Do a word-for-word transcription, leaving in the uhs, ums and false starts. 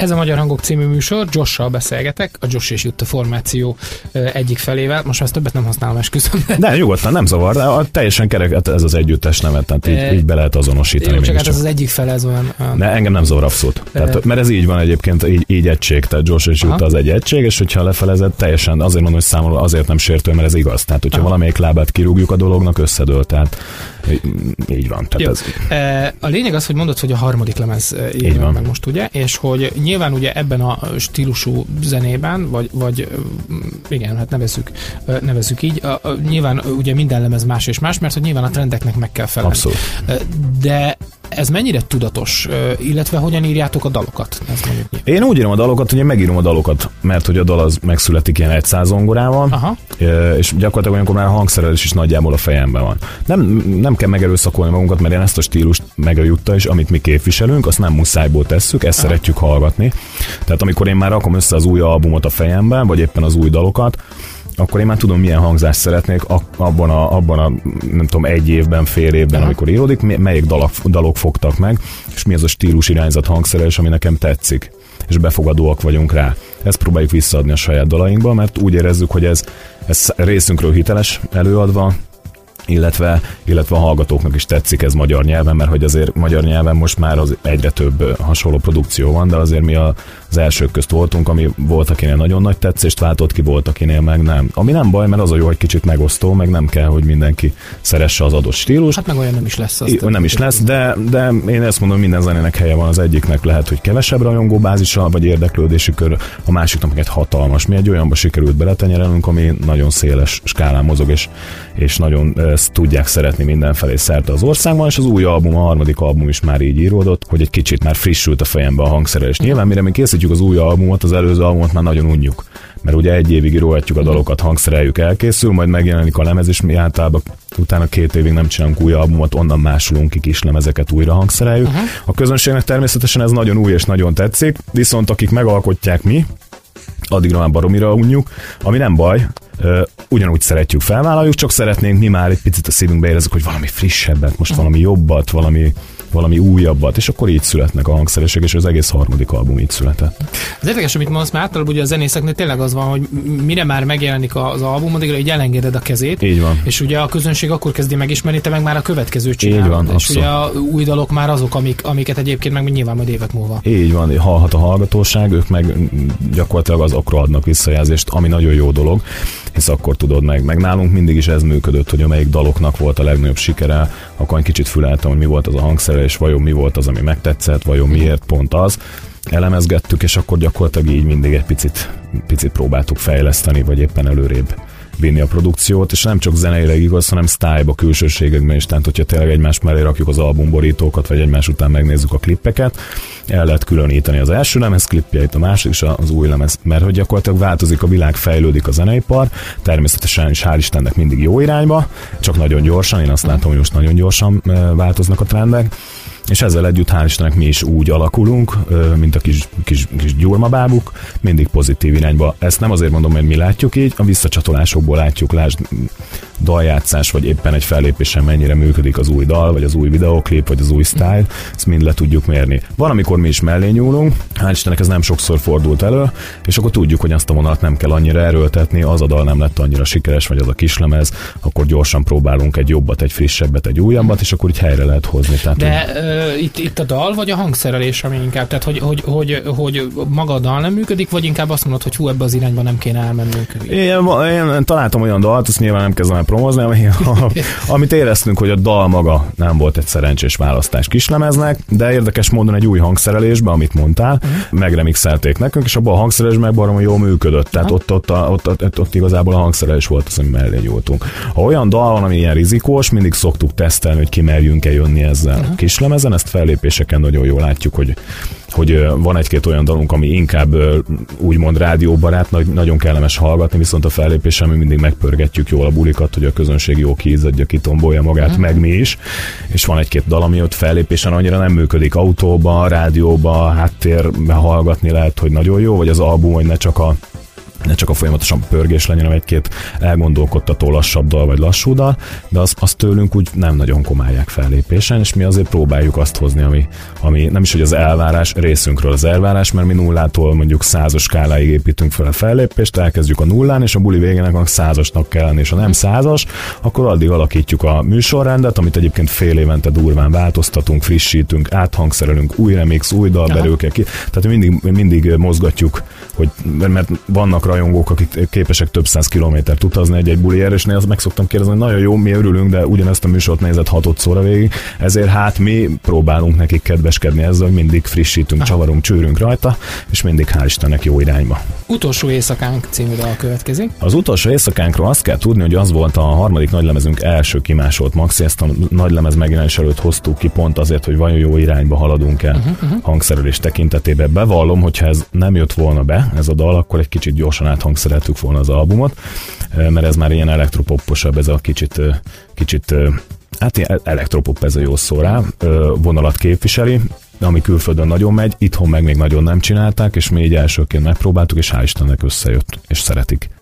Ez a Magyar Hangok című műsor, Josh-sal beszélgetek, a Josh és Jutta formáció egyik felével. Most már ezt többet nem használom, esküszöm. De nyugodtan, nem zavar, de a teljesen kerek ez az együttes nevet, tehát így, e... így be lehet azonosítani. Jó, csak hát ez az egyik fele, ez olyan... olyan... Ne, engem nem zavar abszolút. E... Tehát, mert ez így van egyébként, így, így egység, tehát Josh és Jutta az egy egység, és hogyha lefelezed, teljesen azért mondom, hogy számomra azért nem sértő, mert ez igaz. Tehát, hogyha Aha. valamelyik lábát kirúgjuk a dolognak, összedől. Tehát így van. Tehát ez... A lényeg az, hogy mondod, hogy a harmadik lemez jön meg most, ugye? És hogy nyilván ugye ebben a stílusú zenében, vagy, vagy igen, hát nevezzük, nevezzük így, a, a, nyilván ugye minden lemez más és más, mert hogy nyilván a trendeknek meg kell felelni. Abszolút. De ez mennyire tudatos, illetve hogyan írjátok a dalokat? Ez Én úgy írom a dalokat, hogy én megírom a dalokat, mert hogy a dal az megszületik ilyen egy száz zongorával, Aha. és gyakorlatilag olyankor már a hangszerelés is nagyjából a fejemben van. Nem, nem kell megerőszakolni magunkat, mert én ezt a stílust meg a Jutta is, amit mi képviselünk, azt nem muszájból tesszük, ezt Aha. szeretjük hallgatni. Tehát amikor én már rakom össze az új albumot a fejemben, vagy éppen az új dalokat, akkor én már tudom, milyen hangzást szeretnék abban a, abban a nem tudom, egy évben, fél évben, Aha. amikor íródik, melyik dalok, dalok fogtak meg, és mi az a stílus irányzat hangszerelés, ami nekem tetszik, és befogadóak vagyunk rá. Ezt próbáljuk visszaadni a saját dalainkba, mert úgy érezzük, hogy ez, ez részünkről hiteles előadva, illetve, illetve a hallgatóknak is tetszik ez magyar nyelven, mert hogy azért magyar nyelven most már az egyre több hasonló produkció van, de azért mi az elsők közt voltunk, ami volt, akinél nagyon nagy tetszést váltott ki, volt, akinél meg nem. Ami nem baj, mert az a jó, hogy kicsit megosztó, meg nem kell, hogy mindenki szeresse az adott stílust. Hát meg olyan nem is lesz. I, nem is lesz, de, de én ezt mondom, minden zenének helye van, az egyiknek lehet, hogy kevesebb rajongóbázisa, vagy érdeklődési kör, a másiknak meg egy hatalmas. Mi egy olyanba sikerült beletenyerelnünk, ami nagyon széles skálán mozog, és, és nagyon ezt tudják szeretni mindenfelé szerte az országban, és az új album, a harmadik album is már így íródott, hogy egy kicsit már frissült a fejembe a hangszerelés. Nyilván mire mi készítjük az új albumot, az előző albumot már nagyon unjuk, mert ugye egy évig íróhatjuk a dalokat, hangszereljük, elkészül, majd megjelenik a lemez, és mi általában utána két évig nem csinálunk új albumot, onnan másolunk ki kis lemezeket, újra hangszereljük. Uh-huh. A közönségnek természetesen ez nagyon új és nagyon tetszik, viszont akik megalkotják mi, addigra már baromira unjuk, ami nem baj, ugyanúgy szeretjük, felvállaljuk, csak szeretnénk mi már egy picit a szívünkbe érezzük, hogy valami frissebbet, most valami jobbat, valami, valami újabbat, és akkor így születnek a hangszeresek, és az egész harmadik album így született. Az érdekes, amit mondasz, már általában ugye a zenészeknél tényleg az van, hogy mire már megjelenik az album, addigra így elengeded a kezét, így van. És ugye a közönség akkor kezdi megismerni, te meg már a következőt csinálod. Így van, és ugye a új dalok már azok, amik, amiket egyébként meg nyilván majd évek múlva. Így van, hallhat a hallgatóság, ők meg gyakorlatilag azokra adnak visszajelzést, ami nagyon jó dolog, hisz akkor tudod meg. Meg nálunk mindig is ez működött, hogy amelyik daloknak volt a legnagyobb sikere, akkor egy kicsit füleltem, hogy mi volt az a hangszerelés, vajon mi volt az, ami megtetszett, vajon miért pont az. Elemezgettük, és akkor gyakorlatilag így mindig egy picit, picit próbáltuk fejleszteni, vagy éppen előrébb vinni a produkciót, és nem csak zeneileg igaz, hanem sztályba, külsőségekben is, tehát hogyha tényleg egymás mellé rakjuk az albumborítókat, vagy egymás után megnézzük a klippeket, el lehet különíteni az első lemez klippjeit, a másik és az új lemez, mert hogy gyakorlatilag változik a világ, fejlődik a zeneipar, természetesen is hál' Istennek mindig jó irányba, csak nagyon gyorsan, én azt látom, hogy most nagyon gyorsan változnak a trendek, és ezzel együtt hál' Istennek mi is úgy alakulunk, mint a kis, kis, kis gyurmabábuk, mindig pozitív irányba. Ezt nem azért mondom, hogy mi látjuk így, a visszacsatolásokból látjuk, lásd daljátszás, vagy éppen egy fellépésen mennyire működik az új dal, vagy az új videoklip, vagy az új style, ezt mind le tudjuk mérni. Van, amikor mi is mellé nyúlunk, hál' Istennek ez nem sokszor fordult elő, és akkor tudjuk, hogy azt a vonalat nem kell annyira erőltetni, az a dal nem lett annyira sikeres, vagy az a kislemez, akkor gyorsan próbálunk egy jobbat, egy frissebbet, egy újabbat, és akkor így helyre lehet hozni. Tehát, de ö, itt, itt a dal, vagy a hangszerelés, ami inkább, tehát hogy, hogy, hogy, hogy maga a dal nem működik, vagy inkább azt mondod, hogy hú, ebbe az irányba nem kéne elmennünk? Én, én találtam olyan dalt, azt nyilván nem kezdem el promozni, ami, amit éreztünk, hogy a dal maga nem volt egy szerencsés választás kislemeznek, de érdekes módon egy új hangszerelésbe, amit mondtál, uh-huh. megremixelték nekünk, és abban a hangszerelésben baromi jól működött, tehát uh-huh. ott, ott, ott, ott, ott, ott igazából a hangszerelés volt az, ami mellé nyúltunk. Ha olyan dal van, ami ilyen rizikós, mindig szoktuk tesztelni, hogy kimerjünk-e jönni ezzel uh-huh. kislemezen, ezt fellépéseken nagyon jól látjuk, hogy hogy van egy-két olyan dalunk, ami inkább úgymond rádióbarát, nagyon kellemes hallgatni, viszont a fellépésen mi mindig megpörgetjük jól a bulikat, hogy a közönség jó kiizzadja, kitombolja magát, mm. meg mi is. És van egy-két dal, ami ott fellépésen annyira nem működik, autóba, rádióba, háttérbe hallgatni lehet, hogy nagyon jó, vagy az album, hogy ne csak a ne csak a folyamatosan pörgés legyen, hanem egy-két elgondolkodtató lassabb dal vagy lassú dal, de azt, azt tőlünk úgy nem nagyon komálják fellépésen, és mi azért próbáljuk azt hozni, ami, ami nem is, hogy az elvárás, részünkről az elvárás, mert mi nullától mondjuk százas skáláig építünk fel a fellépést, elkezdjük a nullán, és a buli végének a százasnak kell lenni, és ha nem százas, akkor addig alakítjuk a műsorrendet, amit egyébként fél évente durván változtatunk, frissítünk, áthangszerelünk, új remix, új dalberőkkel ki, tehát mindig, mindig mozgatjuk, hogy, mert vannak rajongók, akik képesek több száz kilométert utazni egy-egy buliért, és én azt meg szoktam kérdezni, hogy nagyon jó, mi örülünk, de ugyanezt a műsort nézett hatodszorra végig, ezért hát mi próbálunk nekik kedveskedni ezzel, hogy mindig frissítünk, Aha. csavarunk, csőrünk rajta, és mindig hál' Istennek jó irányba. Utolsó éjszakánk című dal következik. Az utolsó éjszakánkról azt kell tudni, hogy az volt a harmadik nagylemezünk első kimásolt maxi, ezt a nagylemez megjelenés előtt hoztuk ki pont azért, hogy vajon jó irányba haladunk el uh-huh, uh-huh. hangszerelés tekintetében. Bevallom, hogyha ez nem jött volna be, ez a dal, akkor egy kicsit gyorsan áthangszereltük volna az albumot, mert ez már ilyen elektropopposabb, ez a kicsit, kicsit hát ilyen elektropop, ez a jó szó rá, vonalat képviseli, ami külföldön nagyon megy, itthon meg még nagyon nem csinálták, és mi így elsőként megpróbáltuk, és hál' Istennek összejött, és szeretik.